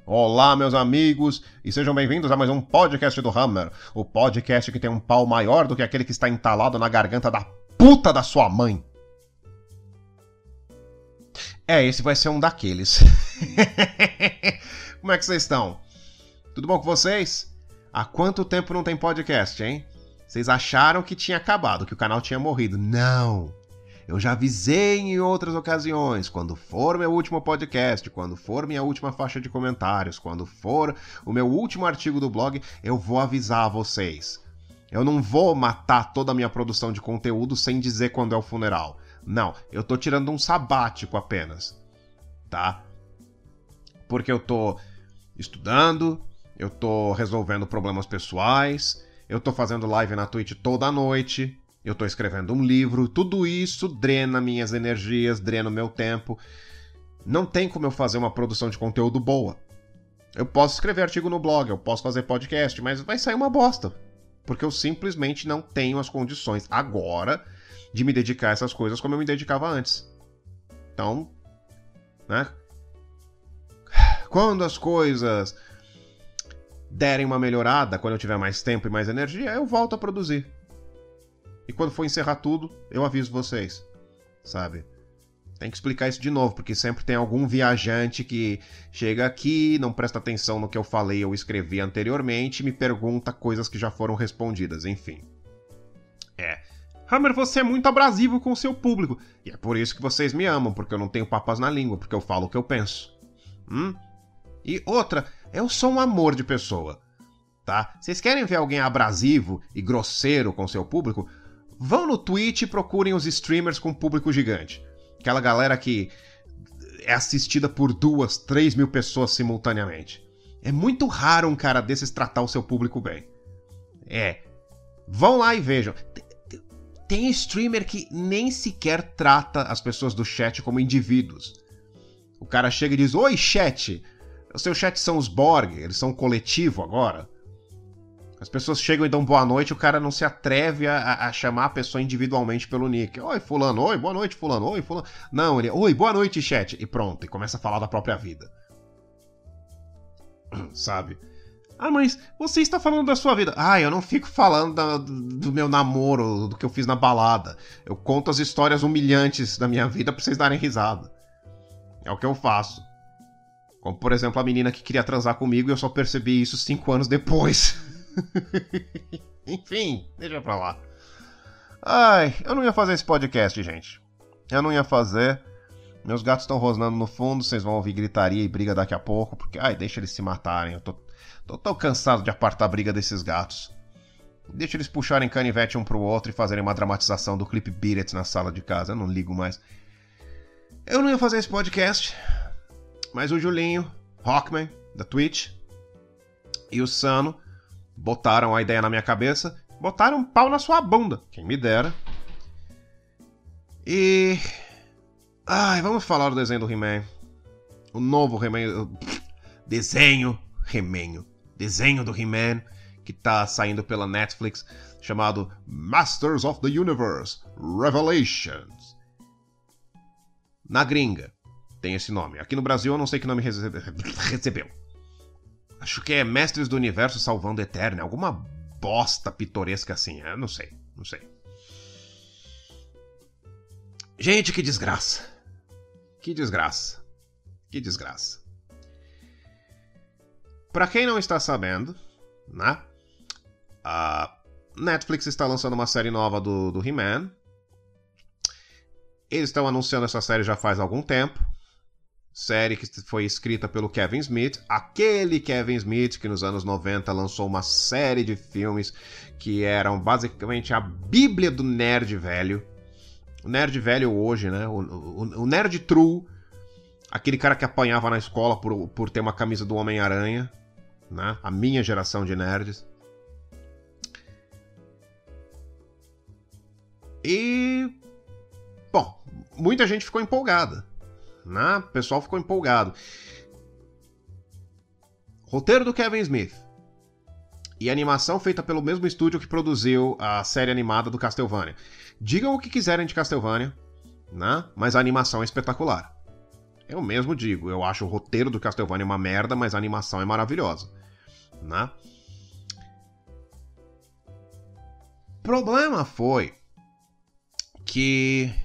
Olá, meus amigos, e sejam bem-vindos a mais um podcast do Hammer, o podcast que tem um pau maior do que aquele que está entalado na garganta da puta da sua mãe. Esse vai ser um daqueles. Como é que vocês estão? Tudo bom com vocês? Há quanto tempo não tem podcast, hein? Vocês acharam que tinha acabado, que o canal tinha morrido. Não! Eu já avisei em outras ocasiões, quando for meu último podcast, quando for minha última faixa de comentários, quando for o meu último artigo do blog, eu vou avisar vocês. Eu não vou matar toda a minha produção de conteúdo sem dizer quando é o funeral. Não, eu tô tirando um sabático apenas, tá? Porque eu tô estudando, eu tô resolvendo problemas pessoais, eu tô fazendo live na Twitch toda noite, eu tô escrevendo um livro, tudo isso drena minhas energias, drena o meu tempo. Não tem como eu fazer uma produção de conteúdo boa. Eu posso escrever artigo no blog, eu posso fazer podcast, mas vai sair uma bosta. Porque eu simplesmente não tenho as condições agora de me dedicar a essas coisas como eu me dedicava antes. Então, né? Quando as coisas derem uma melhorada, quando eu tiver mais tempo e mais energia, eu volto a produzir. E quando for encerrar tudo, eu aviso vocês, sabe? Tem que explicar isso de novo, porque sempre tem algum viajante que chega aqui, não presta atenção no que eu falei ou escrevi anteriormente e me pergunta coisas que já foram respondidas, enfim. Hammer, você é muito abrasivo com o seu público. E é por isso que vocês me amam, porque eu não tenho papas na língua, porque eu falo o que eu penso. E outra, eu sou um amor de pessoa, tá? Vocês querem ver alguém abrasivo e grosseiro com seu público? Vão no Twitch e procurem os streamers com público gigante. Aquela galera que é assistida por 2, 3 mil pessoas simultaneamente. É muito raro um cara desses tratar o seu público bem. Vão lá e vejam. Tem streamer que nem sequer trata as pessoas do chat como indivíduos. O cara chega e diz: "Oi, chat! Os seus chats são os Borg, eles são um coletivo agora?" As pessoas chegam e dão boa noite, o cara não se atreve a chamar a pessoa individualmente pelo nick. "Oi, fulano. Oi, boa noite, fulano. Oi, fulano." Não, ele... "Oi, boa noite, chat." E pronto, e começa a falar da própria vida. Sabe? "Ah, mas você está falando da sua vida." "Ah, eu não fico falando do meu namoro, do que eu fiz na balada. Eu conto as histórias humilhantes da minha vida pra vocês darem risada." É o que eu faço. Como, por exemplo, a menina que queria transar comigo e eu só percebi isso 5 anos depois. Enfim, deixa pra lá. Eu não ia fazer esse podcast, gente. Eu não ia fazer. Meus gatos estão rosnando no fundo, vocês vão ouvir gritaria e briga daqui a pouco, porque, deixa eles se matarem. Eu tô tão cansado de apartar a briga desses gatos. Deixa eles puxarem canivete um pro outro e fazerem uma dramatização do Clip Beat It na sala de casa. Eu não ligo mais. Eu não ia fazer esse podcast, mas o Julinho, Rockman, da Twitch, e o Sano botaram a ideia na minha cabeça, botaram um pau na sua bunda, quem me dera. E... vamos falar do desenho do He-Man. O novo He-Man... Desenho do He-Man, que tá saindo pela Netflix, chamado Masters of the Universe Revelations. Na gringa tem esse nome. Aqui no Brasil eu não sei que nome recebeu. Acho que é Mestres do Universo Salvando Eterno. Alguma bosta pitoresca assim. Eu não sei. Gente, que desgraça. Que desgraça. Pra quem não está sabendo, né? A Netflix está lançando uma série nova do He-Man. Eles estão anunciando essa série já faz algum tempo. Série que foi escrita pelo Kevin Smith. Aquele Kevin Smith que nos anos 90 lançou uma série de filmes que eram basicamente a bíblia do nerd velho. O nerd velho hoje, né? O nerd true. Aquele cara que apanhava na escola por ter uma camisa do Homem-Aranha. Né? A minha geração de nerds. E... bom, muita gente ficou empolgada. Né? O pessoal ficou empolgado. Roteiro do Kevin Smith. E animação feita pelo mesmo estúdio que produziu a série animada do Castlevania. Digam o que quiserem de Castlevania, né? Mas a animação é espetacular. Eu mesmo digo, eu acho o roteiro do Castlevania uma merda, mas a animação é maravilhosa, né? O problema foi que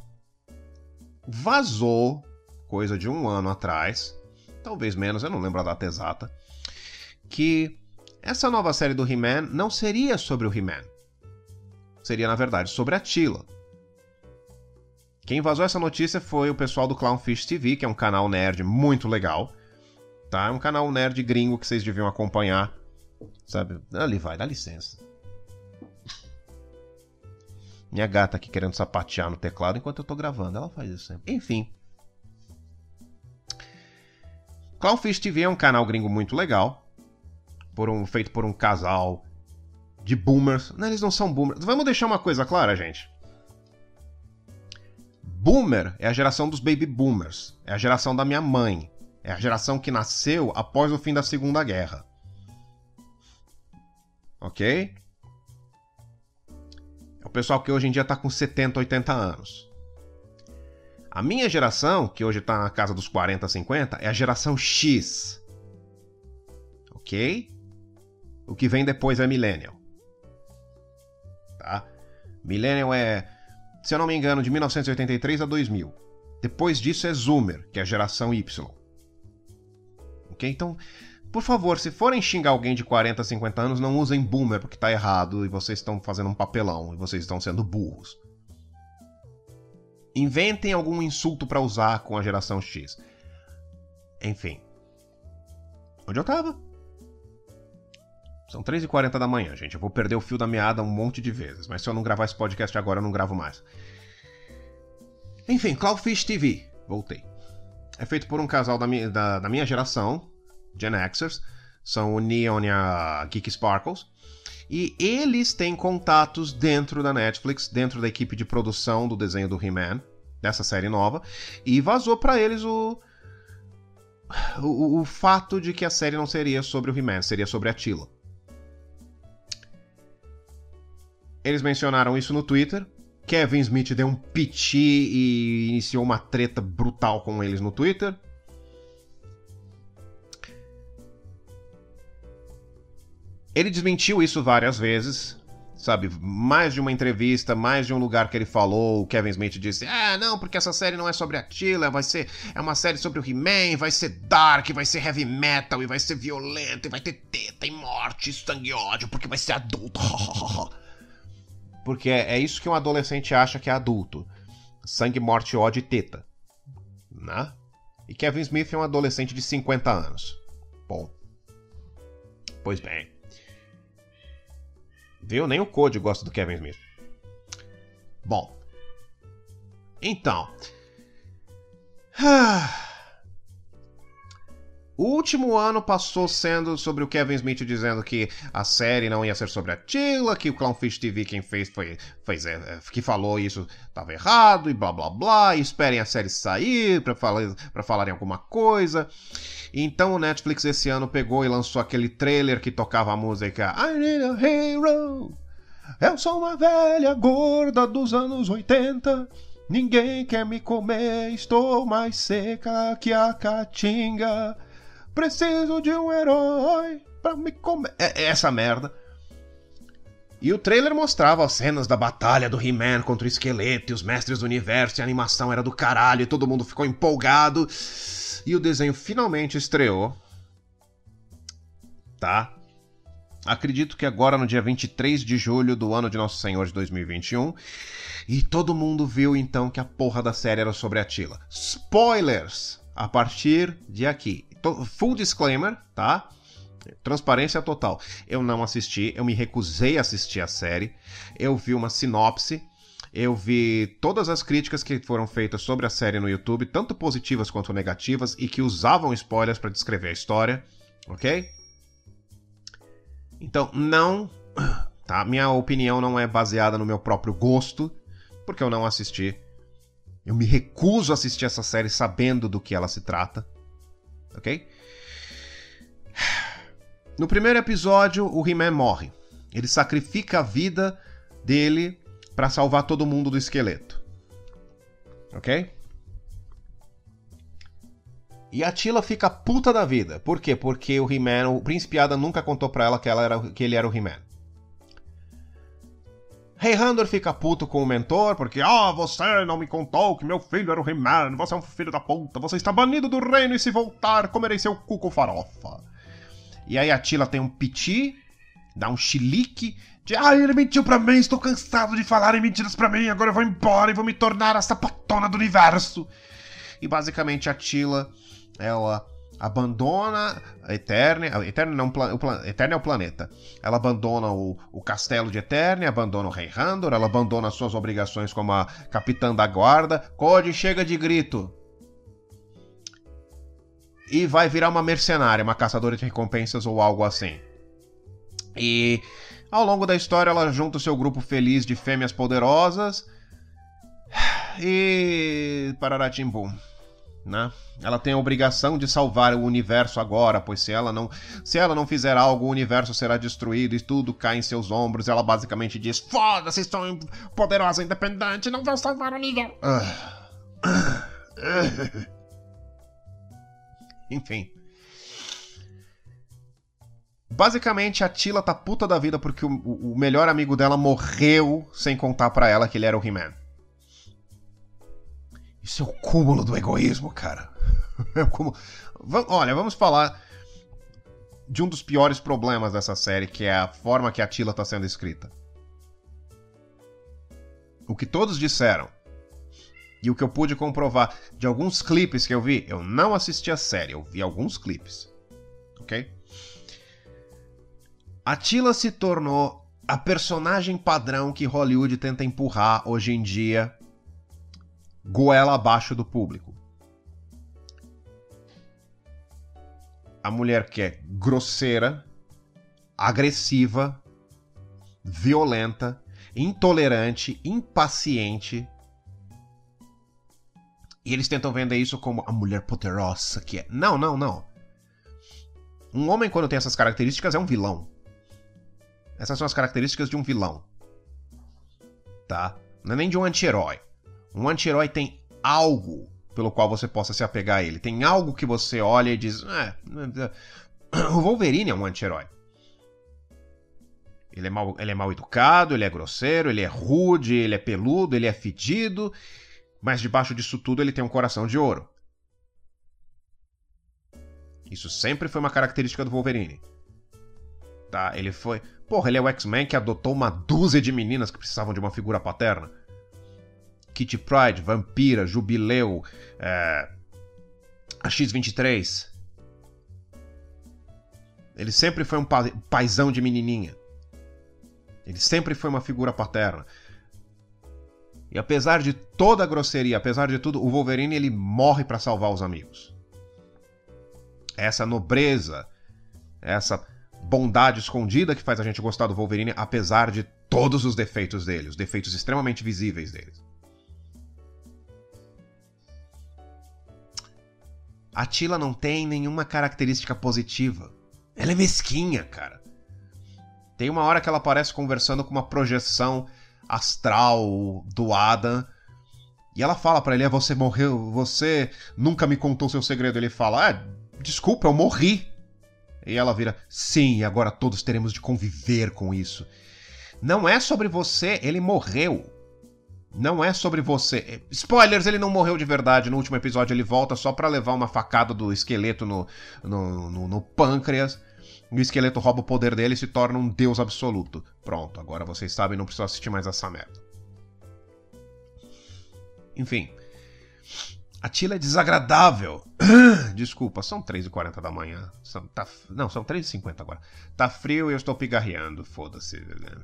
vazou, coisa de 1 ano atrás, talvez menos, eu não lembro a data exata, que essa nova série do He-Man não seria sobre o He-Man. Seria, na verdade, sobre a Attila. Quem vazou essa notícia foi o pessoal do Clownfish TV, que é um canal nerd muito legal. Tá? É um canal nerd gringo que vocês deviam acompanhar. Sabe? Ali vai, dá licença. Minha gata aqui querendo sapatear no teclado enquanto eu tô gravando. Ela faz isso sempre. Enfim. Clownfish TV é um canal gringo muito legal. Feito por um casal de boomers. Não, eles não são boomers. Vamos deixar uma coisa clara, gente. Boomer é a geração dos baby boomers. É a geração da minha mãe. É a geração que nasceu após o fim da Segunda Guerra. Ok? É o pessoal que hoje em dia tá com 70, 80 anos. A minha geração, que hoje tá na casa dos 40, 50, é a geração X. Ok? O que vem depois é Millennial. Tá? Millennial é, se eu não me engano, de 1983 a 2000. Depois disso é Zoomer, que é a geração Y. Ok? Então, por favor, se forem xingar alguém de 40, 50 anos, não usem Boomer, porque tá errado e vocês estão fazendo um papelão e vocês estão sendo burros. Inventem algum insulto pra usar com a geração X. Enfim. Onde eu tava? São 3h40 da manhã, gente. Eu vou perder o fio da meada um monte de vezes. Mas se eu não gravar esse podcast agora, eu não gravo mais. Enfim, Clownfish TV. Voltei. É feito por um casal da minha geração, Gen Xers. São o Neon e a Geek Sparkles. E eles têm contatos dentro da Netflix, dentro da equipe de produção do desenho do He-Man, dessa série nova. E vazou pra eles o fato de que a série não seria sobre o He-Man, seria sobre a Attila. Eles mencionaram isso no Twitter. Kevin Smith deu um piti e iniciou uma treta brutal com eles no Twitter. Ele desmentiu isso várias vezes, sabe? Mais de uma entrevista, mais de um lugar que ele falou, o Kevin Smith disse: não, porque essa série não é sobre a Attila, é uma série sobre o He-Man, vai ser dark, vai ser heavy metal, e vai ser violento, e vai ter teta, e morte, sangue e ódio, porque vai ser adulto. Porque é isso que um adolescente acha que é adulto. Sangue, morte, ódio e teta. Né? E Kevin Smith é um adolescente de 50 anos. Bom. Pois bem. Viu? Nem o Code gosta do Kevin Smith. Bom. Então. O último ano passou sendo sobre o Kevin Smith dizendo que a série não ia ser sobre a Attila, que o Clownfish TV quem fez que falou isso estava errado e blá blá blá, e esperem a série sair pra falarem alguma coisa. Então o Netflix esse ano pegou e lançou aquele trailer que tocava a música I Need a Hero. Eu sou uma velha gorda dos anos 80. Ninguém quer me comer, estou mais seca que a caatinga. Preciso de um herói pra me comer. Essa merda. E o trailer mostrava as cenas da batalha do He-Man contra o esqueleto e os mestres do universo, e a animação era do caralho, e todo mundo ficou empolgado. E o desenho finalmente estreou. Tá? Acredito que agora no dia 23 de julho do ano de Nosso Senhor de 2021. E todo mundo viu então que a porra da série era sobre a Attila. Spoilers! A partir de aqui. Full disclaimer, tá? Transparência total. Eu não assisti, eu me recusei a assistir a série. Eu vi uma sinopse. Eu vi todas as críticas que foram feitas sobre a série no YouTube, tanto positivas quanto negativas, e que usavam spoilers para descrever a história, ok? Então, não... Tá? Minha opinião não é baseada no meu próprio gosto, porque eu não assisti. Eu me recuso a assistir essa série sabendo do que ela se trata, ok? No primeiro episódio, o He-Man morre. Ele sacrifica a vida dele pra salvar todo mundo do esqueleto. Ok? E a Tila fica puta da vida. Por quê? Porque o He-Man, o Príncipe Adam nunca contou pra ela que ele era o He-Man. Rei Handor fica puto com o mentor, porque você não me contou que meu filho era o He-Man, você é um filho da puta, você está banido do reino e se voltar, comerei seu cu com farofa. E aí a Tila tem um piti, dá um chilique, de ele mentiu pra mim, estou cansado de falarem mentiras pra mim, agora eu vou embora e vou me tornar a sapatona do universo. E basicamente a Tila, ela abandona a Eternia. Eternia é o planeta. Ela abandona o castelo de Eternia, abandona o Rei Handor, ela abandona suas obrigações como a capitã da guarda. Cody, chega de grito. E vai virar uma mercenária, uma caçadora de recompensas ou algo assim. E ao longo da história ela junta o seu grupo feliz de fêmeas poderosas. E pararatimbum, né? Ela tem a obrigação de salvar o universo agora, pois se ela não fizer algo, o universo será destruído e tudo cai em seus ombros. Ela basicamente diz: foda-se, estou poderosa, independente, não vou salvar o universo. Enfim. Basicamente a Tila tá puta da vida porque o melhor amigo dela morreu sem contar pra ela que ele era o He-Man. Isso é o cúmulo do egoísmo, cara. Olha, vamos falar de um dos piores problemas dessa série, que é a forma que a Tila está sendo escrita. O que todos disseram, e o que eu pude comprovar de alguns clipes que eu vi, eu não assisti a série, eu vi alguns clipes. Ok? A Tila se tornou a personagem padrão que Hollywood tenta empurrar hoje em dia, goela abaixo do público. A mulher que é grosseira, agressiva, violenta, intolerante, impaciente. E eles tentam vender isso como a mulher poderosa que é. Não. Um homem, quando tem essas características, é um vilão. Essas são as características de um vilão. Tá? Não é nem de um anti-herói. Um anti-herói tem algo pelo qual você possa se apegar a ele. Tem algo que você olha e diz... o Wolverine é um anti-herói. Ele é mal educado, ele é grosseiro, ele é rude, ele é peludo, ele é fedido. Mas debaixo disso tudo ele tem um coração de ouro. Isso sempre foi uma característica do Wolverine. Tá? Ele foi... ele é o X-Men que adotou uma dúzia de meninas que precisavam de uma figura paterna. Kitty Pryde, Vampira, Jubileu, a X-23. Ele sempre foi um paizão de menininha. Ele sempre foi uma figura paterna. E apesar de toda a grosseria, apesar de tudo, o Wolverine ele morre para salvar os amigos. Essa nobreza, essa bondade escondida que faz a gente gostar do Wolverine, apesar de todos os defeitos dele, os defeitos extremamente visíveis dele. A Tila não tem nenhuma característica positiva. Ela é mesquinha, cara. Tem uma hora que ela aparece conversando com uma projeção astral do Adam. E ela fala pra ele, você morreu, você nunca me contou seu segredo. Ele fala, desculpa, eu morri. E ela vira, sim, agora todos teremos de conviver com isso. Não é sobre você, ele morreu. Não é sobre você. Spoilers, ele não morreu de verdade. No último episódio ele volta só pra levar uma facada do esqueleto no pâncreas. E o esqueleto rouba o poder dele e se torna um deus absoluto. Pronto, agora vocês sabem, não precisam assistir mais essa merda. Enfim. A Tila é desagradável. Desculpa, são 3h40 da manhã. São 3h50 agora. Tá frio e eu estou pigarreando. Foda-se.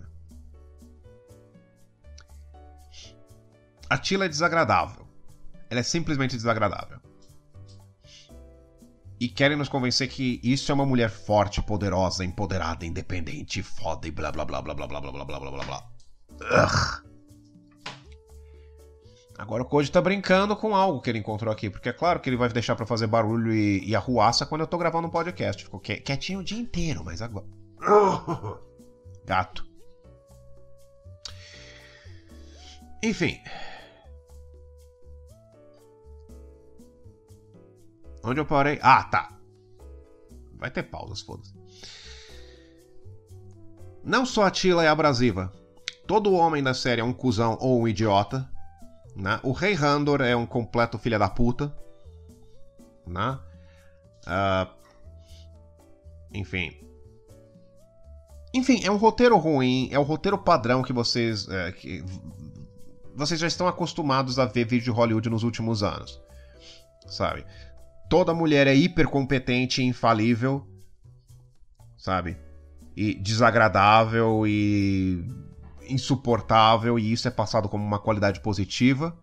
A Tila é desagradável. Ela é simplesmente desagradável. E querem nos convencer que isso é uma mulher forte, poderosa, empoderada, independente, foda e blá blá blá blá blá blá blá blá blá blá blá. Agora o Cody tá brincando com algo que ele encontrou aqui, porque é claro que ele vai deixar pra fazer barulho e arruaça quando eu tô gravando um podcast. Ficou quietinho o dia inteiro, mas agora... Gato. Enfim... Onde eu parei? Ah, tá. Vai ter pausas, foda-se. Não só a Tila é abrasiva. Todo homem da série é um cuzão ou um idiota. Né? O Rei Handor é um completo filho da puta. Né? Enfim, é um roteiro ruim. É o roteiro padrão que vocês já estão acostumados a ver vídeo de Hollywood nos últimos anos. Sabe? Toda mulher é hipercompetente e infalível. Sabe? E desagradável e insuportável, e isso é passado como uma qualidade positiva.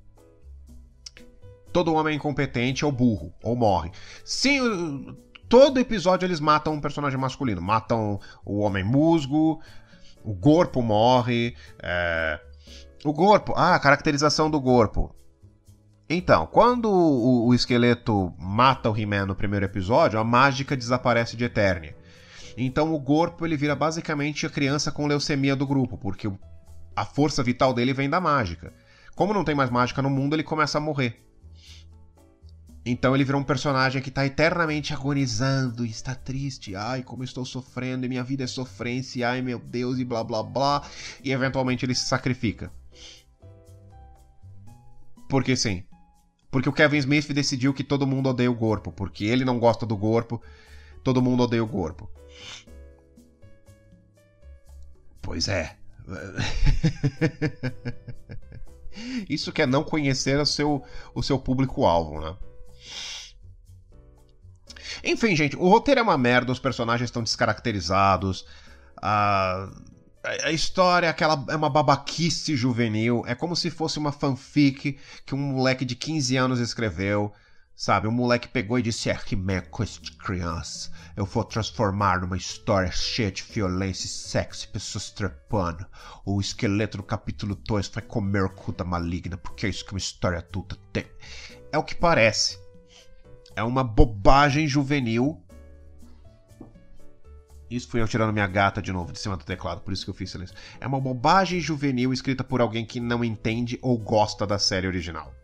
Todo homem é incompetente ou burro, ou morre. Sim, todo episódio eles matam um personagem masculino. Matam o homem musgo, o Gorpo morre. O Gorpo, a caracterização do Gorpo. Então, quando o esqueleto mata o He-Man no primeiro episódio, a mágica desaparece de Eternia. Então o Gorpo ele vira basicamente a criança com leucemia do grupo, porque a força vital dele vem da mágica. Como não tem mais mágica no mundo, ele começa a morrer. Então ele vira um personagem que está eternamente agonizando, e está triste, ai como eu estou sofrendo, e minha vida é sofrência, ai meu Deus, e blá blá blá, e eventualmente ele se sacrifica. Porque sim. Porque o Kevin Smith decidiu que todo mundo odeia o Gorpo, porque ele não gosta do Gorpo, todo mundo odeia o Gorpo. Pois é. Isso que é não conhecer o seu público-alvo, né? Enfim, gente, o roteiro é uma merda, os personagens estão descaracterizados, a história é uma babaquice juvenil, é como se fosse uma fanfic que um moleque de 15 anos escreveu. Sabe, o moleque pegou e disse: He-Man, coisa de criança, eu vou transformar numa história cheia de violência e sexo e pessoas trepando. O esqueleto do capítulo 2 vai comer o cu da maligna, porque é isso que uma história adulta tem. É o que parece. É uma bobagem juvenil. Isso fui eu tirando minha gata de novo de cima do teclado, por isso que eu fiz silêncio. É uma bobagem juvenil escrita por alguém que não entende ou gosta da série original.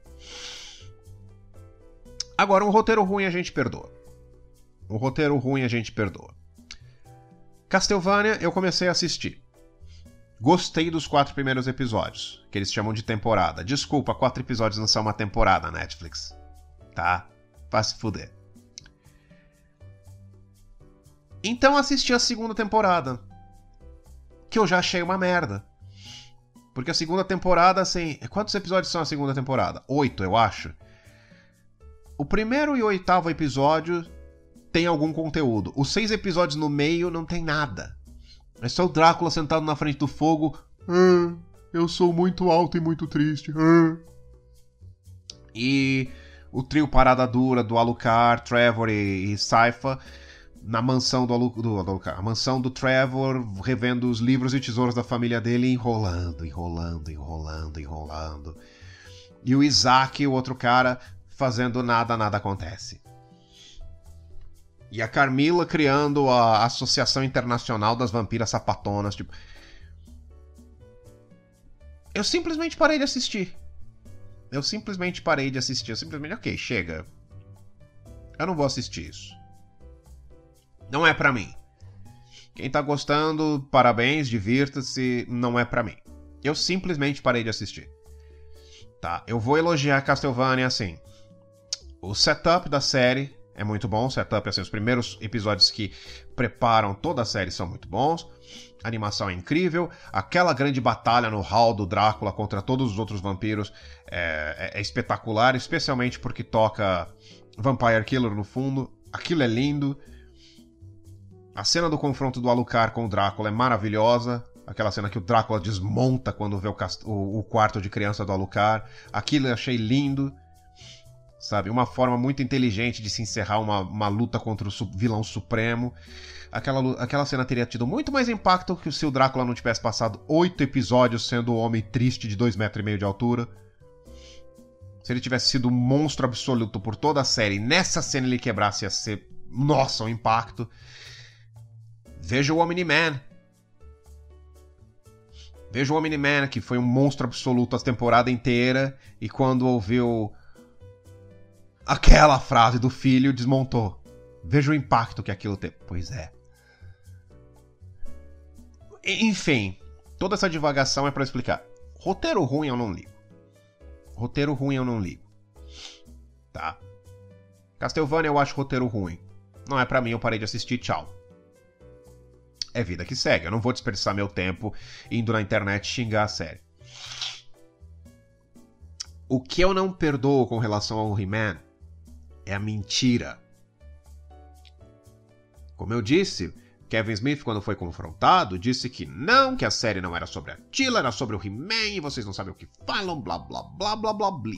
Agora, um roteiro ruim a gente perdoa. Castlevania eu comecei a assistir. Gostei dos 4 primeiros episódios, que eles chamam de temporada. Desculpa, 4 episódios não são uma temporada, Netflix. Tá? Vai se fuder. Então assisti a segunda temporada, que eu já achei uma merda. Porque a segunda temporada, assim... Quantos episódios são a segunda temporada? 8, eu acho. O primeiro e o 8º episódio tem algum conteúdo. Os 6 episódios no meio não tem nada. É só o Drácula sentado na frente do fogo. Eu sou muito alto e muito triste. E o trio Parada Dura do Alucard, Trevor e Sypha na mansão do Alucard. A mansão do Trevor, revendo os livros e tesouros da família dele, enrolando. E o Isaac, o outro cara... fazendo nada acontece. E a Carmilla criando a Associação Internacional das Vampiras Sapatonas, tipo... Eu simplesmente parei de assistir. Ok, chega. Eu não vou assistir isso. Não é pra mim. Quem tá gostando, parabéns, divirta-se, não é pra mim. Eu simplesmente parei de assistir. Tá, eu vou elogiar Castlevania assim... O setup da série é muito bom. O setup, assim, os primeiros episódios que preparam toda a série são muito bons. A animação é incrível. Aquela grande batalha no hall do Drácula contra todos os outros vampiros é espetacular, especialmente porque toca Vampire Killer no fundo. Aquilo é lindo. A cena do confronto do Alucard com o Drácula é maravilhosa. Aquela cena que o Drácula desmonta quando vê o quarto de criança do Alucard. Aquilo eu achei lindo. Sabe, uma forma muito inteligente de se encerrar uma luta contra o vilão supremo. Aquela cena teria tido muito mais impacto que se o Drácula não tivesse passado 8 episódios sendo o homem triste de 2,5 metros de altura. Se ele tivesse sido um monstro absoluto por toda a série e nessa cena ele quebrasse, ia ser, nossa, um impacto. Veja o Omni-Man. Veja o Omni-Man, que foi um monstro absoluto a temporada inteira, e quando ouviu Aquela frase do filho desmontou. Veja o impacto que aquilo teve. Pois é. Enfim, toda essa divagação é pra explicar. Roteiro ruim eu não ligo. Roteiro ruim eu não ligo. Tá? Castlevania eu acho roteiro ruim. Não é pra mim, eu parei de assistir, tchau. É vida que segue. Eu não vou desperdiçar meu tempo indo na internet xingar a série. O que eu não perdoo com relação ao He-Man é a mentira. Como eu disse, Kevin Smith, quando foi confrontado, disse que não, que a série não era sobre a Teela, era sobre o He-Man, e vocês não sabem o que falam, blá blá blá blá blá blá.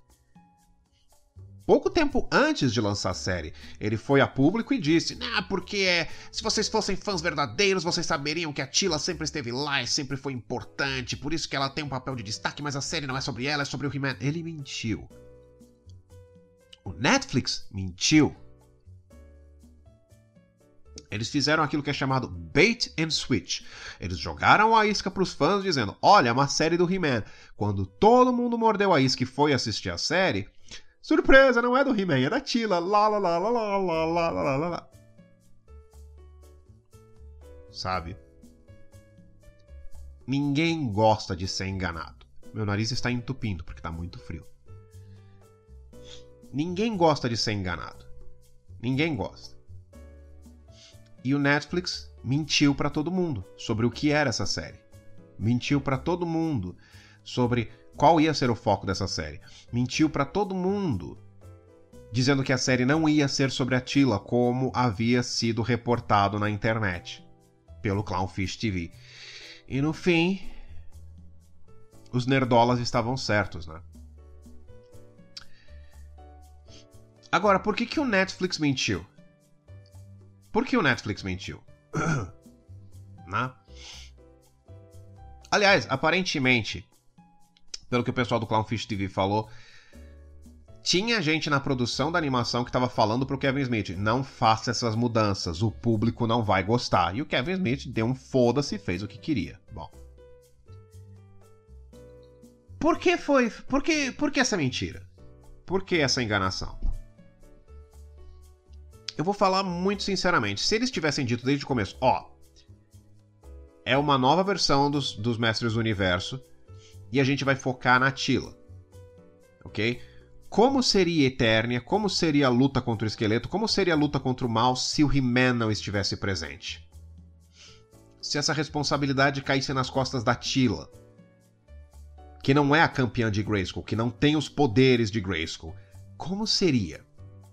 Pouco tempo antes de lançar a série, ele foi a público e disse: porque se vocês fossem fãs verdadeiros, vocês saberiam que a Teela sempre esteve lá e sempre foi importante, por isso que ela tem um papel de destaque, mas a série não é sobre ela, é sobre o He-Man. Ele mentiu. O Netflix mentiu. Eles fizeram aquilo que é chamado bait and switch. Eles jogaram a isca pros fãs dizendo: olha, é uma série do He-Man. Quando todo mundo mordeu a isca e foi assistir a série... surpresa, não é do He-Man, é da Teela. Lá, lá, lá, lá, lá, lá, lá, lá, lá, lá. Sabe? Ninguém gosta de ser enganado. Meu nariz está entupindo porque está muito frio. Ninguém gosta de ser enganado. Ninguém gosta. E o Netflix mentiu para todo mundo sobre o que era essa série. Mentiu para todo mundo sobre... qual ia ser o foco dessa série? Mentiu pra todo mundo, dizendo que a série não ia ser sobre a Teela, como havia sido reportado na internet, pelo Clownfish TV. E no fim, os nerdolas estavam certos, né? Agora, por que o Netflix mentiu? Por que o Netflix mentiu? Né? Aliás, aparentemente... pelo que o pessoal do Clownfish TV falou, tinha gente na produção da animação que estava falando pro Kevin Smith: não faça essas mudanças, o público não vai gostar. E o Kevin Smith deu um foda-se e fez o que queria. Bom. Por que essa mentira? Por que essa enganação? Eu vou falar muito sinceramente. Se eles tivessem dito desde o começo, é uma nova versão dos Mestres do Universo, e a gente vai focar na Teela, ok? Como seria Eternia? Como seria a luta contra o esqueleto? Como seria a luta contra o mal se o He-Man não estivesse presente? Se essa responsabilidade caísse nas costas da Teela, que não é a campeã de Grayskull, que não tem os poderes de Grayskull, como seria?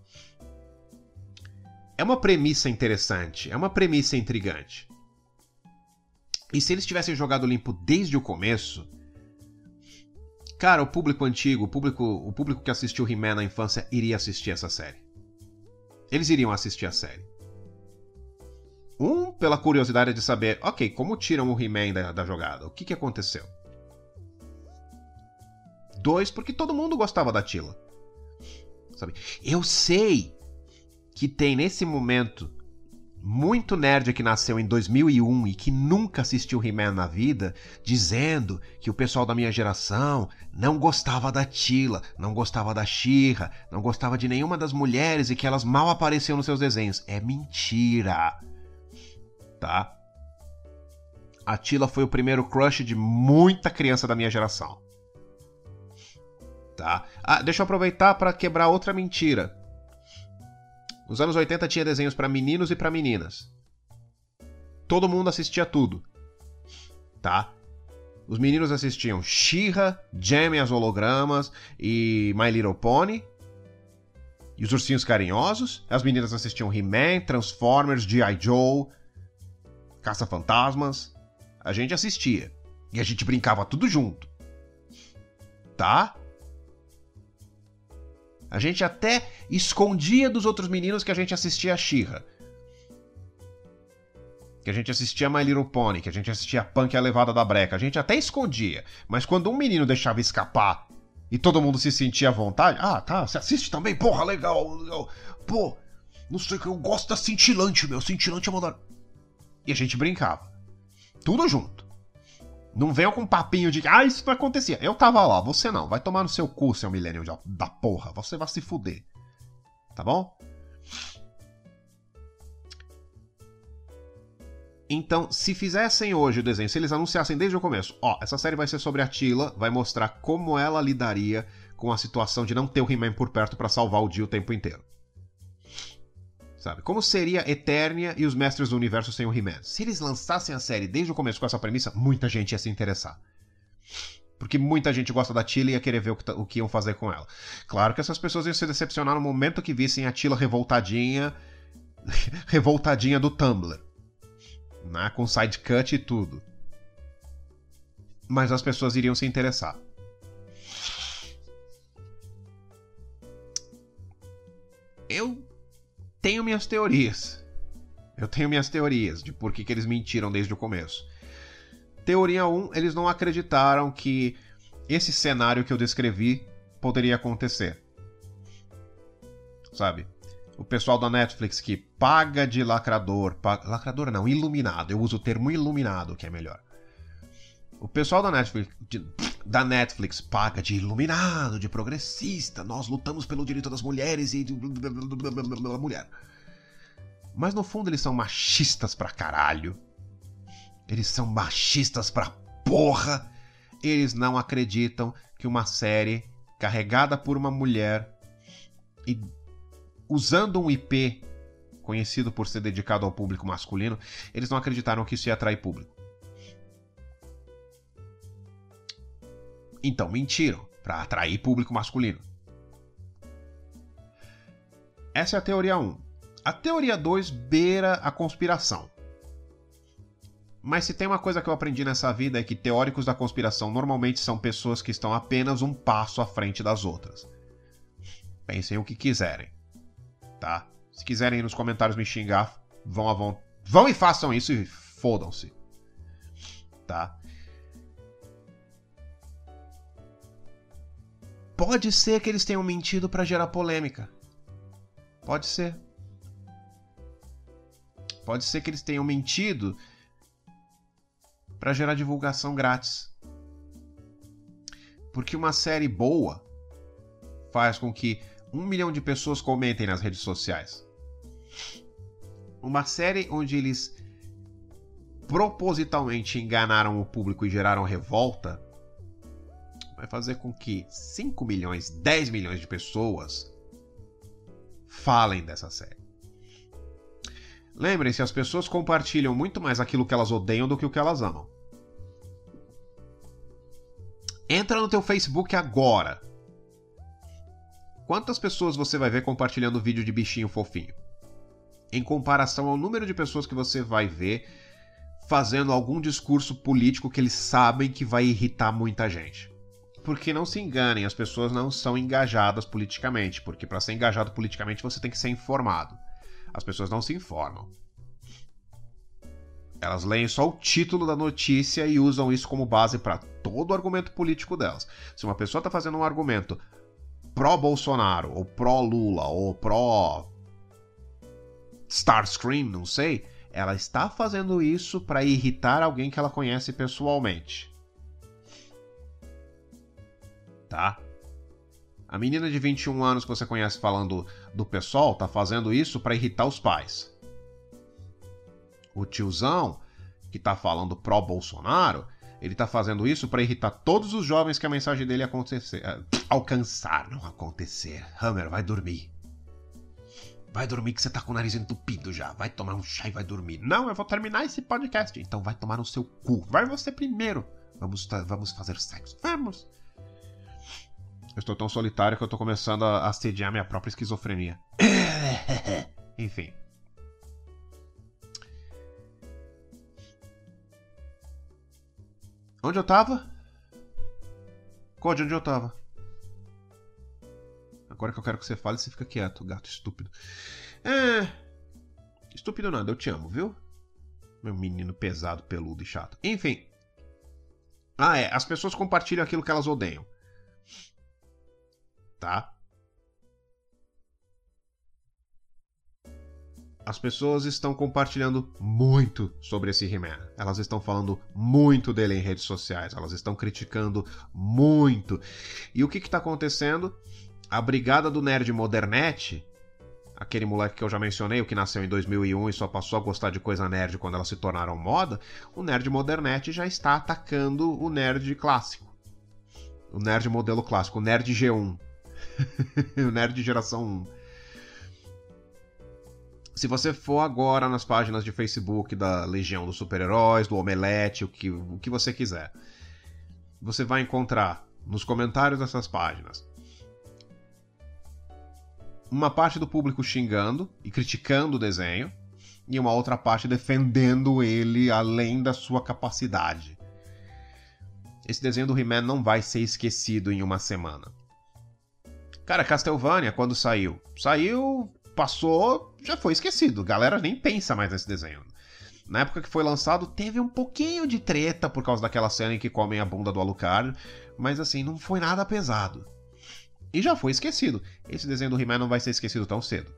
É uma premissa interessante, é uma premissa intrigante. E se eles tivessem jogado limpo desde o começo... cara, o público antigo, o público que assistiu He-Man na infância iria assistir essa série. Eles iriam assistir a série. Pela curiosidade de saber, ok, como tiram o He-Man da jogada? O que aconteceu? 2, porque todo mundo gostava da Teela. Sabe? Eu sei que tem nesse momento muito nerd que nasceu em 2001 e que nunca assistiu He-Man na vida, dizendo que o pessoal da minha geração não gostava da Teela, não gostava da She-Ra, não gostava de nenhuma das mulheres e que elas mal apareciam nos seus desenhos. É mentira, tá? A Teela foi o primeiro crush de muita criança da minha geração, tá? Deixa eu aproveitar para quebrar outra mentira. Nos anos 80 tinha desenhos para meninos e para meninas. Todo mundo assistia tudo, tá? Os meninos assistiam She-Ra, Jem e as Hologramas e My Little Pony e os Ursinhos Carinhosos. As meninas assistiam He-Man, Transformers, G.I. Joe, Caça-Fantasmas. A gente assistia e a gente brincava tudo junto, tá? A gente até escondia dos outros meninos que a gente assistia a She-Ra, que a gente assistia My Little Pony, que a gente assistia a Punk e a Levada da Breca. A gente até escondia, mas quando um menino deixava escapar e todo mundo se sentia à vontade, tá, você assiste também? Porra, legal, legal. Pô, não sei o que, eu gosto da Cintilante, meu, Cintilante é mandar. E a gente brincava, tudo junto. Não venham com um papinho de isso não acontecia. Eu tava lá, você não. Vai tomar no seu cu, seu millennial da porra. Você vai se fuder. Tá bom? Então, se fizessem hoje o desenho, se eles anunciassem desde o começo, essa série vai ser sobre a Teela, vai mostrar como ela lidaria com a situação de não ter o He-Man por perto pra salvar o dia o tempo inteiro. Sabe? Como seria Eternia e os Mestres do Universo sem o He-Man? Se eles lançassem a série desde o começo com essa premissa, muita gente ia se interessar. Porque muita gente gosta da Teela e ia querer ver o que iam fazer com ela. Claro que essas pessoas iam se decepcionar no momento que vissem a Teela revoltadinha do Tumblr. Né? Com side cut e tudo. Mas as pessoas iriam se interessar. Eu tenho minhas teorias. De por que eles mentiram desde o começo. Teoria 1, eles não acreditaram que esse cenário que eu descrevi poderia acontecer. Sabe? O pessoal da Netflix que paga de lacrador... Lacrador não, iluminado. Eu uso o termo iluminado, que é melhor. O pessoal da Netflix paga de iluminado, de progressista. Nós lutamos pelo direito das mulheres e... mulher. Mas no fundo eles são machistas pra caralho. Eles são machistas pra porra. Eles não acreditam que uma série carregada por uma mulher e usando um IP conhecido por ser dedicado ao público masculino, eles não acreditaram que isso ia atrair público. Então mentiram para atrair público masculino. Essa é a teoria 1. A teoria 2 beira a conspiração. Mas se tem uma coisa que eu aprendi nessa vida é que teóricos da conspiração normalmente são pessoas que estão apenas um passo à frente das outras. Pensem o que quiserem. Tá? Se quiserem ir nos comentários me xingar, vão e façam isso e fodam-se. Tá? Pode ser que eles tenham mentido pra gerar polêmica. Pode ser. Pode ser que eles tenham mentido pra gerar divulgação grátis. Porque uma série boa faz com que 1 milhão de pessoas comentem nas redes sociais. Uma série onde eles propositalmente enganaram o público e geraram revolta vai fazer com que 5 milhões, 10 milhões de pessoas falem dessa série. Lembrem-se, as pessoas compartilham muito mais aquilo que elas odeiam do que o que elas amam. Entra no teu Facebook agora. Quantas pessoas você vai ver compartilhando vídeo de bichinho fofinho? Em comparação ao número de pessoas que você vai ver fazendo algum discurso político que eles sabem que vai irritar muita gente. Porque não se enganem, as pessoas não são engajadas politicamente, porque para ser engajado politicamente você tem que ser informado. As pessoas não se informam. Elas leem só o título da notícia e usam isso como base para todo o argumento político delas. Se uma pessoa está fazendo um argumento pró-Bolsonaro, ou pró-Lula, ou pró-Starscream, não sei, ela está fazendo isso para irritar alguém que ela conhece pessoalmente. Tá? A menina de 21 anos que você conhece falando do PSOL tá fazendo isso para irritar os pais. O tiozão que tá falando pró-Bolsonaro, ele tá fazendo isso para irritar todos os jovens que a mensagem dele alcançar, não acontecer. Hammer, vai dormir. Vai dormir que você tá com o nariz entupido já. Vai tomar um chá e vai dormir. Não, eu vou terminar esse podcast. Então vai tomar no seu cu. Vai você primeiro. Vamos fazer sexo. Vamos. Eu estou tão solitário que eu tô começando a assediar minha própria esquizofrenia. Enfim. Onde eu tava? Code, onde eu tava? Agora que eu quero que você fale, você fica quieto, gato estúpido. Estúpido nada, eu te amo, viu? Meu menino pesado, peludo e chato. Enfim. As pessoas compartilham aquilo que elas odeiam. Tá? As pessoas estão compartilhando muito sobre esse He-Man. Elas estão falando muito dele em redes sociais. Elas estão criticando muito. E o que está acontecendo? A brigada do nerd modernete aquele moleque que eu já mencionei, o que nasceu em 2001 e só passou a gostar de coisa nerd quando elas se tornaram moda, o nerd modernete já está atacando o nerd clássico. O nerd modelo clássico, o nerd G1. O nerd geração 1. Se você for agora nas páginas de Facebook da Legião dos Super-Heróis, do Omelete, o que você quiser, você vai encontrar nos comentários dessas páginas uma parte do público xingando e criticando o desenho e uma outra parte defendendo ele além da sua capacidade. Esse desenho do He-Man não vai ser esquecido em uma semana. Cara, Castlevania, quando saiu, passou, já foi esquecido. A galera nem pensa mais nesse desenho. Na época que foi lançado, teve um pouquinho de treta por causa daquela cena em que comem a bunda do Alucard, mas assim, não foi nada pesado. E já foi esquecido. Esse desenho do He-Man não vai ser esquecido tão cedo.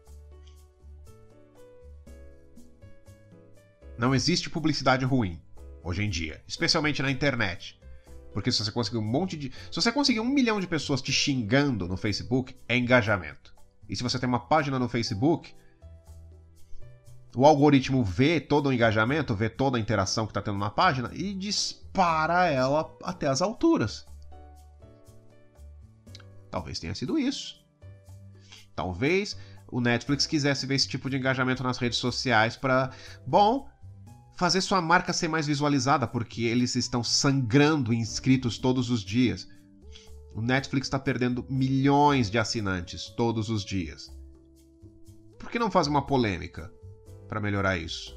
Não existe publicidade ruim, hoje em dia. Especialmente na internet. Porque se você conseguir Se você conseguir 1 milhão de pessoas te xingando no Facebook, é engajamento. E se você tem uma página no Facebook, o algoritmo vê todo o engajamento, vê toda a interação que está tendo na página e dispara ela até as alturas. Talvez tenha sido isso. Talvez o Netflix quisesse ver esse tipo de engajamento nas redes sociais para, fazer sua marca ser mais visualizada, porque eles estão sangrando em inscritos todos os dias. O Netflix está perdendo milhões de assinantes todos os dias. Por que não faz uma polêmica para melhorar isso?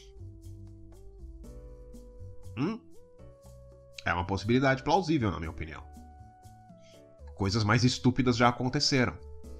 É uma possibilidade plausível, na minha opinião. Coisas mais estúpidas já aconteceram.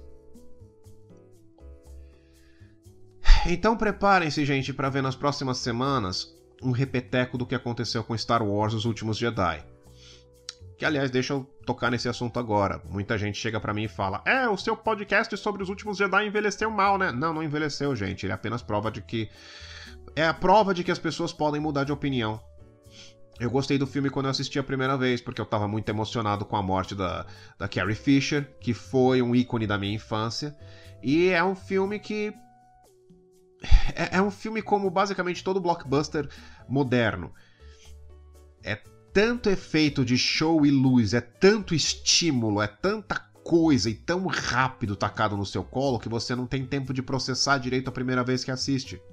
Então preparem-se, gente, para ver nas próximas semanas um repeteco do que aconteceu com Star Wars Os Últimos Jedi. Que, aliás, deixa eu tocar nesse assunto agora. Muita gente chega pra mim e fala: o seu podcast sobre Os Últimos Jedi envelheceu mal, né? Não envelheceu, gente. Ele é apenas prova de que... É a prova de que as pessoas podem mudar de opinião. Eu gostei do filme quando eu assisti a primeira vez, porque eu tava muito emocionado com a morte da Carrie Fisher, que foi um ícone da minha infância. E é um filme que... É um filme como basicamente todo blockbuster moderno. É tanto efeito de show e luz, é tanto estímulo, é tanta coisa e tão rápido tacado no seu colo que você não tem tempo de processar direito a primeira vez que assiste.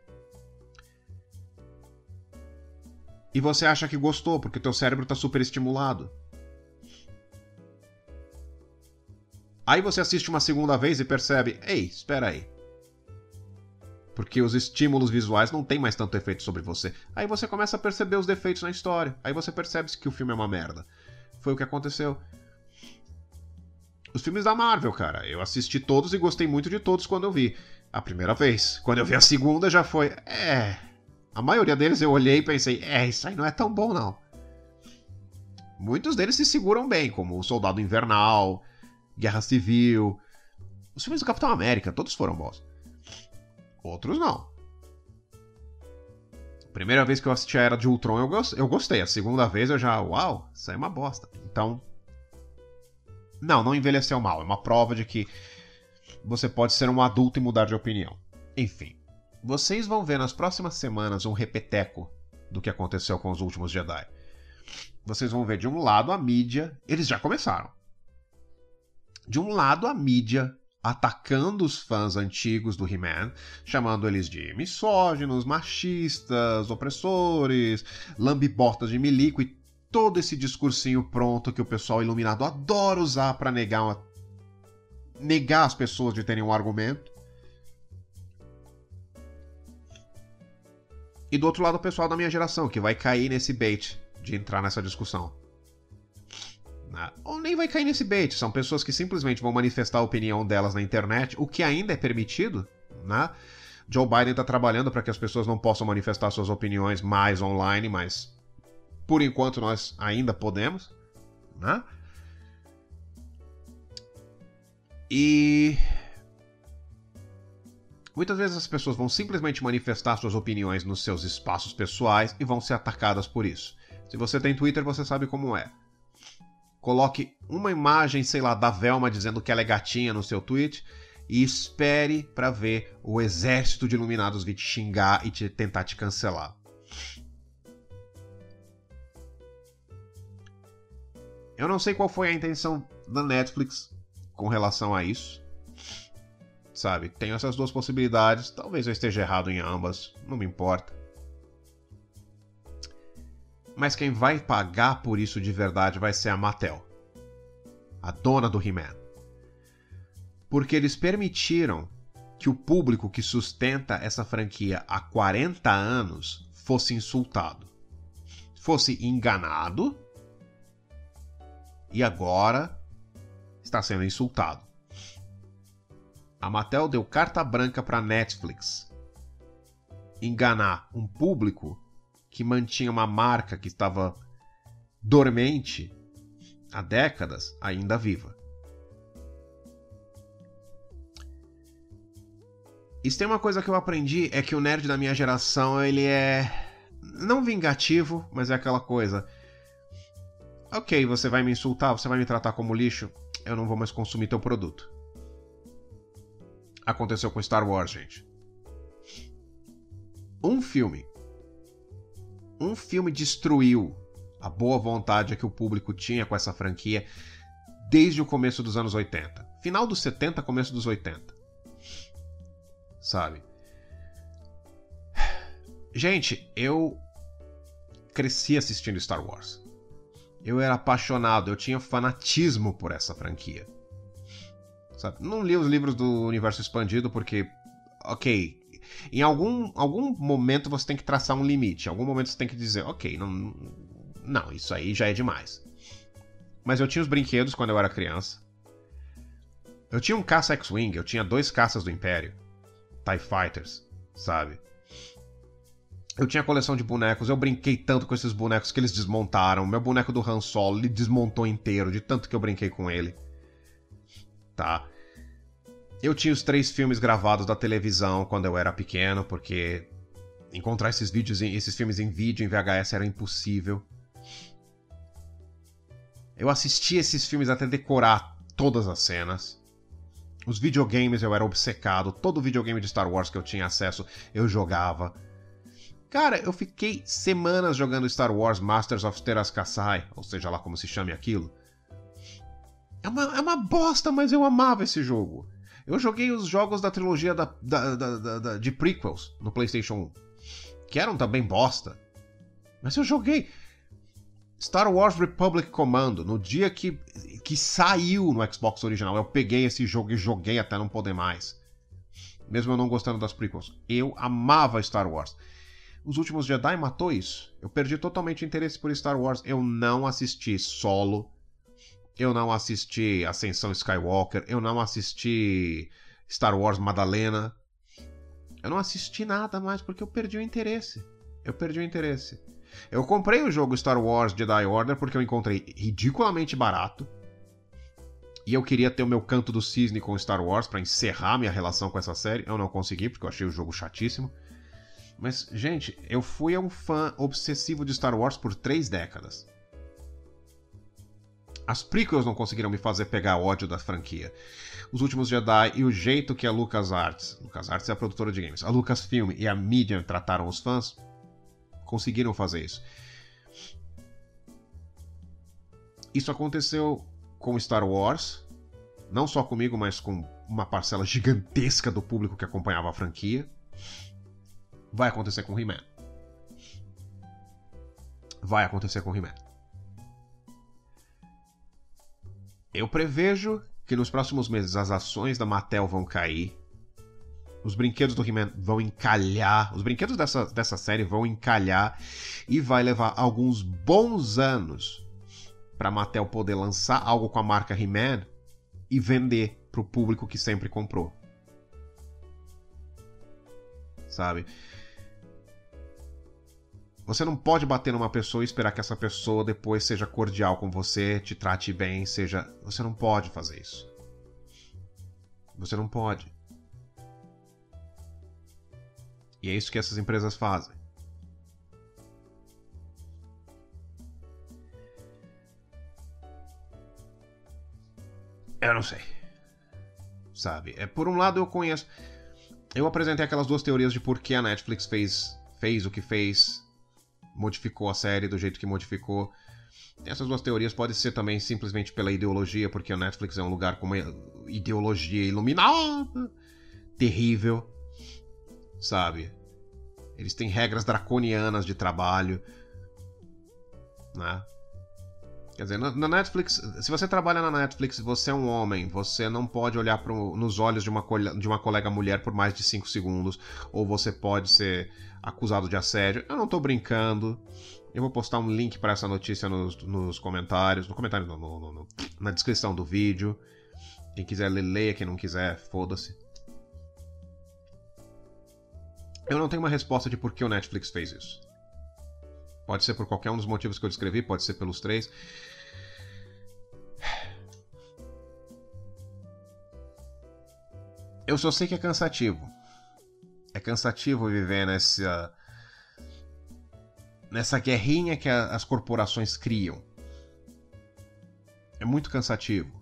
E você acha que gostou, porque teu cérebro está super estimulado. Aí você assiste uma segunda vez e percebe: ei, espera aí. Porque os estímulos visuais não têm mais tanto efeito sobre você. Aí você começa a perceber os defeitos na história. Aí você percebe que o filme é uma merda. Foi o que aconteceu. Os filmes da Marvel, cara. Eu assisti todos e gostei muito de todos quando eu vi. A primeira vez. Quando eu vi a segunda já foi... A maioria deles eu olhei e pensei, isso aí não é tão bom não. Muitos deles se seguram bem, como O Soldado Invernal, Guerra Civil. Os filmes do Capitão América, todos foram bons. Outros não. A primeira vez que eu assisti a Era de Ultron eu gostei. A segunda vez eu já... Uau, isso aí é uma bosta. Então... Não envelheceu mal. É uma prova de que você pode ser um adulto e mudar de opinião. Enfim. Vocês vão ver nas próximas semanas um repeteco do que aconteceu com Os Últimos Jedi. Vocês vão ver de um lado a mídia... Eles já começaram. De um lado a mídia atacando os fãs antigos do He-Man, chamando eles de misóginos, machistas, opressores, lambibotas de milico e todo esse discursinho pronto que o pessoal iluminado adora usar para negar as pessoas de terem um argumento. E do outro lado o pessoal da minha geração, que vai cair nesse bait de entrar nessa discussão. Ou nem vai cair nesse bait, são pessoas que simplesmente vão manifestar a opinião delas na internet, o que ainda é permitido, né? Joe Biden está trabalhando para que as pessoas não possam manifestar suas opiniões mais online, mas por enquanto nós ainda podemos, né? E muitas vezes as pessoas vão simplesmente manifestar suas opiniões nos seus espaços pessoais e vão ser atacadas por isso. Se você tem Twitter, você sabe como é. Coloque uma imagem, sei lá, da Velma dizendo que ela é gatinha no seu tweet e espere para ver o exército de iluminados vir te xingar e tentar te cancelar. Eu não sei qual foi a intenção da Netflix com relação a isso. Sabe, tenho essas duas possibilidades. Talvez eu esteja errado em ambas. Não me importa. Mas quem vai pagar por isso de verdade vai ser a Mattel. A dona do He-Man. Porque eles permitiram que o público que sustenta essa franquia há 40 anos fosse insultado. Fosse enganado. E agora está sendo insultado. A Mattel deu carta branca para a Netflix enganar um público que mantinha uma marca que estava dormente há décadas, ainda viva. E se tem uma coisa que eu aprendi é que o nerd da minha geração, ele é não vingativo, mas é aquela coisa: ok, você vai me insultar, você vai me tratar como lixo, eu não vou mais consumir teu produto. Aconteceu com Star Wars, gente. Um filme destruiu a boa vontade que o público tinha com essa franquia desde o começo dos anos 80. Final dos 70, começo dos 80. Sabe? Gente, eu cresci assistindo Star Wars. Eu era apaixonado, eu tinha fanatismo por essa franquia. Sabe? Não li os livros do Universo Expandido porque, ok, em algum momento você tem que traçar um limite. Em algum momento você tem que dizer, ok, não, isso aí já é demais. Mas eu tinha os brinquedos quando eu era criança. Eu tinha um caça X-Wing, eu tinha 2 caças do Império. TIE Fighters, sabe? Eu tinha coleção de bonecos, eu brinquei tanto com esses bonecos que eles desmontaram. Meu boneco do Han Solo, ele desmontou inteiro, de tanto que eu brinquei com ele. Tá? Eu tinha os 3 filmes gravados da televisão quando eu era pequeno, porque encontrar esses filmes em vídeo, em VHS, era impossível. Eu assistia esses filmes até decorar todas as cenas. Os videogames eu era obcecado, todo videogame de Star Wars que eu tinha acesso, eu jogava. Cara, eu fiquei semanas jogando Star Wars Masters of Teräs-Käsi, ou seja lá como se chame aquilo. É uma bosta, mas eu amava esse jogo. Eu joguei os jogos da trilogia de prequels no PlayStation 1, que eram também bosta. Mas eu joguei Star Wars Republic Commando no dia que saiu no Xbox original. Eu peguei esse jogo e joguei até não poder mais. Mesmo eu não gostando das prequels. Eu amava Star Wars. Os Últimos Jedi matou isso. Eu perdi totalmente o interesse por Star Wars. Eu não assisti Solo. Eu não assisti Ascensão Skywalker. Eu não assisti Star Wars Madalena. Eu não assisti nada mais porque eu perdi o interesse. Eu comprei o jogo Star Wars Jedi Order porque eu encontrei ridiculamente barato. E eu queria ter o meu canto do cisne com Star Wars para encerrar minha relação com essa série. Eu não consegui porque eu achei o jogo chatíssimo. Mas, gente, eu fui um fã obsessivo de Star Wars por 3 décadas. As prequels não conseguiram me fazer pegar ódio da franquia. Os Últimos Jedi e o jeito que a LucasArts é a produtora de games, a Lucasfilm e a Medium trataram os fãs, conseguiram fazer isso. Isso aconteceu com Star Wars, não só comigo, mas com uma parcela gigantesca do público que acompanhava a franquia. Vai acontecer com He-Man. Eu prevejo que nos próximos meses as ações da Mattel vão cair. Os brinquedos do He-Man vão encalhar. Os brinquedos dessa série vão encalhar. E vai levar alguns bons anos para a Mattel poder lançar algo com a marca He-Man e vender para o público que sempre comprou. Sabe? Você não pode bater numa pessoa e esperar que essa pessoa depois seja cordial com você, te trate bem, seja... Você não pode fazer isso. Você não pode. E é isso que essas empresas fazem. Eu não sei. sabe? Por um lado eu conheço... Eu apresentei aquelas duas teorias de por que a Netflix fez o que fez, modificou a série do jeito que modificou. Essas duas teorias podem ser também simplesmente pela ideologia, porque a Netflix é um lugar com uma ideologia iluminada, terrível, sabe? Eles têm regras draconianas de trabalho, né? Quer dizer, na Netflix, se você trabalha na Netflix, você é um homem, você não pode olhar nos olhos de uma colega mulher por mais de 5 segundos, ou você pode ser acusado de assédio. Eu não tô brincando. Eu vou postar um link para essa notícia nos comentários. No comentário, não, na descrição do vídeo. Quem quiser ler, leia. Quem não quiser, foda-se. Eu não tenho uma resposta de por que o Netflix fez isso. Pode ser por qualquer um dos motivos que eu descrevi, pode ser pelos 3. Eu só sei que é cansativo. É cansativo viver nessa guerrinha que as corporações criam. É muito cansativo.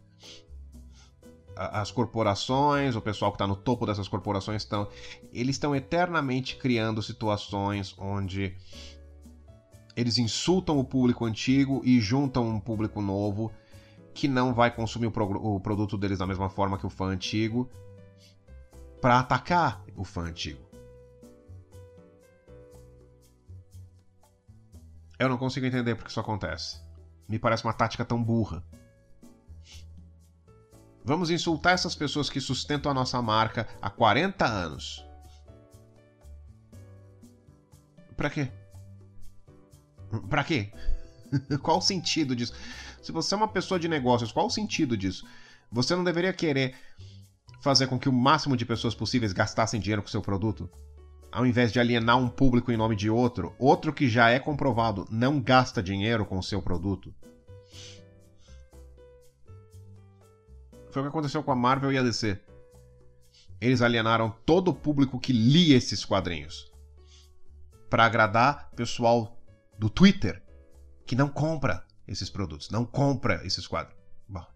As corporações, o pessoal que está no topo dessas corporações, eles estão eternamente criando situações onde eles insultam o público antigo e juntam um público novo que não vai consumir o produto deles da mesma forma que o fã antigo, para atacar o fã antigo. Eu não consigo entender por que isso acontece. Me parece uma tática tão burra. Vamos insultar essas pessoas que sustentam a nossa marca há 40 anos. Pra quê? Pra quê? Qual o sentido disso? Se você é uma pessoa de negócios, qual o sentido disso? Você não deveria querer fazer com que o máximo de pessoas possíveis gastassem dinheiro com o seu produto? Ao invés de alienar um público em nome de outro que já é comprovado não gasta dinheiro com o seu produto. Foi o que aconteceu com a Marvel e a DC. Eles alienaram todo o público que lia esses quadrinhos para agradar o pessoal do Twitter que não compra esses produtos, não compra esses quadros. Bom.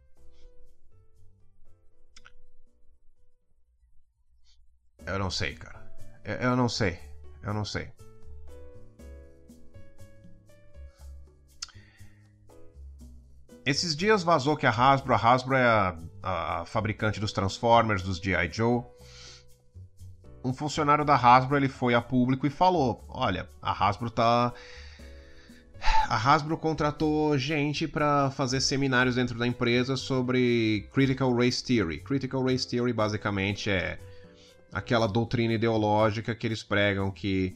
Eu não sei, cara. Eu não sei. Esses dias vazou que a Hasbro é a fabricante dos Transformers, dos G.I. Joe. Um funcionário da Hasbro ele foi a público e falou: olha, a Hasbro contratou gente para fazer seminários dentro da empresa sobre Critical Race Theory. Critical Race Theory basicamente é aquela doutrina ideológica que eles pregam que...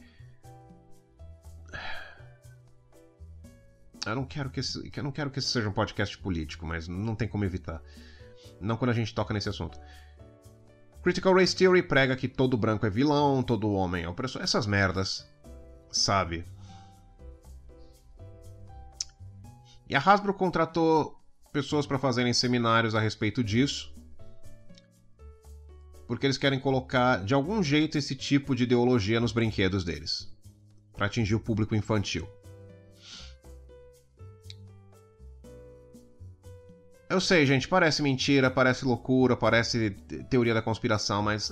Eu não quero que esse seja um podcast político, mas não tem como evitar. Não quando a gente toca nesse assunto. Critical Race Theory prega que todo branco é vilão, todo homem é opressor. Essas merdas, sabe? E a Hasbro contratou pessoas para fazerem seminários a respeito disso, porque eles querem colocar, de algum jeito, esse tipo de ideologia nos brinquedos deles, para atingir o público infantil. Eu sei, gente, parece mentira, parece loucura, parece teoria da conspiração, mas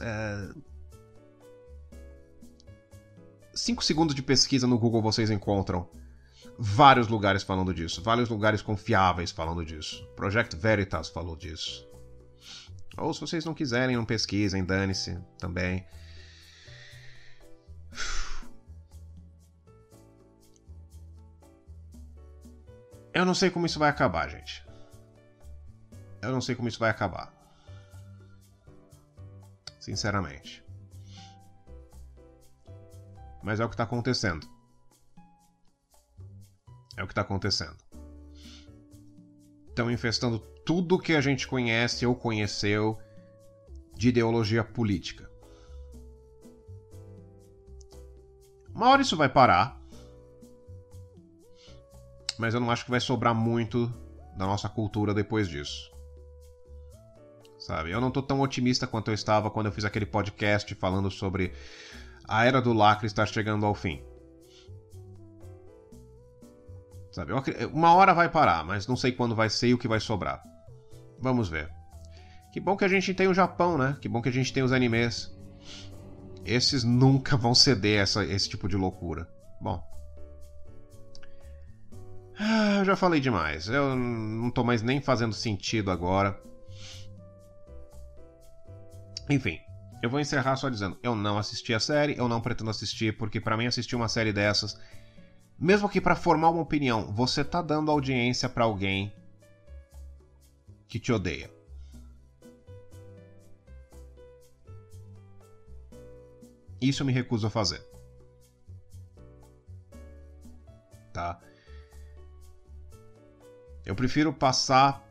5 segundos de pesquisa no Google vocês encontram vários lugares falando disso, vários lugares confiáveis falando disso. Project Veritas falou disso. Ou se vocês não quiserem, não pesquisem, dane-se também. Eu não sei como isso vai acabar, gente. Eu não sei como isso vai acabar. Sinceramente. Mas é o que está acontecendo. É o que está acontecendo. Estão infestando tudo que a gente conhece ou conheceu de ideologia política. Uma hora isso vai parar. Mas eu não acho que vai sobrar muito da nossa cultura depois disso. Sabe? Eu não tô tão otimista quanto eu estava quando eu fiz aquele podcast falando sobre a era do lacre estar chegando ao fim. Sabe? Uma hora vai parar, mas não sei quando vai ser e o que vai sobrar. Vamos ver. Que bom que a gente tem o Japão, né? Que bom que a gente tem os animes. Esses nunca vão ceder esse tipo de loucura. Bom. Eu já falei demais. Eu não tô mais nem fazendo sentido agora. Enfim, eu vou encerrar só dizendo, eu não assisti a série, eu não pretendo assistir, porque pra mim assistir uma série dessas, mesmo que pra formar uma opinião, você tá dando audiência pra alguém que te odeia. Isso eu me recuso a fazer. Tá? Eu prefiro passar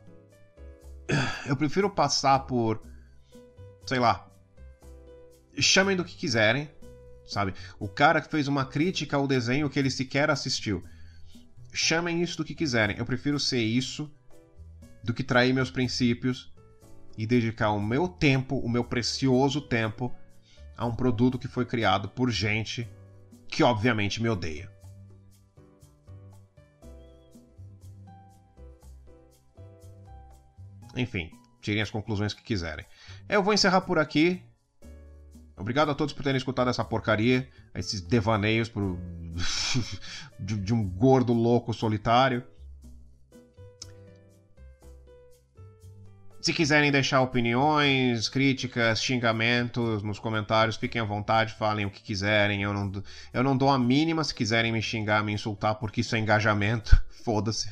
por, sei lá, chamem do que quiserem, sabe? O cara que fez uma crítica ao desenho que ele sequer assistiu. Chamem isso do que quiserem. Eu prefiro ser isso do que trair meus princípios e dedicar o meu tempo, o meu precioso tempo, a um produto que foi criado por gente que obviamente me odeia. Enfim, tirem as conclusões que quiserem. Eu vou encerrar por aqui. Obrigado a todos por terem escutado essa porcaria, esses devaneios de um gordo louco solitário. Se quiserem deixar opiniões, críticas, xingamentos nos comentários, fiquem à vontade, falem o que quiserem. Eu não dou a mínima se quiserem me xingar, me insultar, porque isso é engajamento. Foda-se.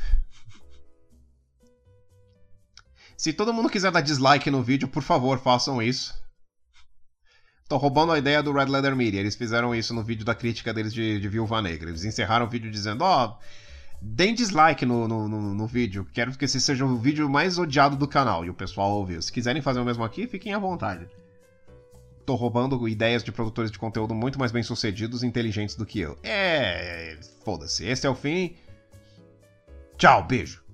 Se todo mundo quiser dar dislike no vídeo, por favor, façam isso. Tô roubando a ideia do Red Letter Media. Eles fizeram isso no vídeo da crítica deles de Viúva Negra. Eles encerraram o vídeo dizendo, deem dislike no vídeo. Quero que esse seja o vídeo mais odiado do canal. E o pessoal ouviu. Se quiserem fazer o mesmo aqui, fiquem à vontade. Tô roubando ideias de produtores de conteúdo muito mais bem-sucedidos e inteligentes do que eu. Foda-se. Esse é o fim. Tchau, beijo.